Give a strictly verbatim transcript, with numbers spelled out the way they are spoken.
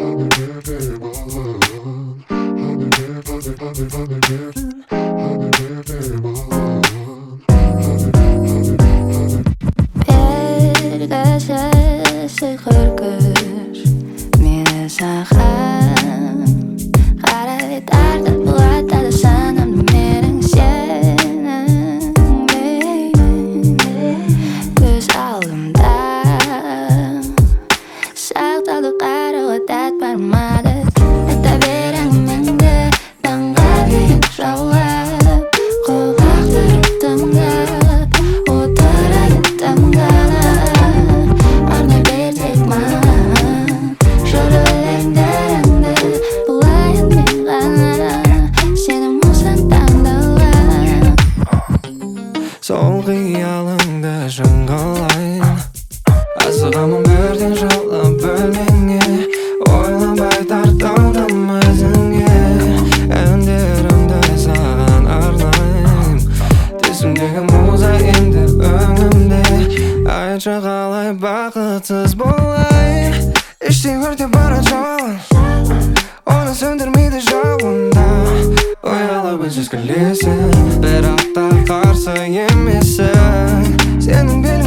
Сол қиялыңды шыңғылайын, асығамын бірден жолап бөлмеңе, ойланбай тартылдым өзіңе. Әндерімді саған арнайым, түсімдегі муза енді өңімде. Айтшы қалай бақытсыз болайын, іштей өртеп барат жалын, оны сөндірмейді жауында. Оялып үнсіз күлесің, бірақ та қарсы емессің. Сенің белің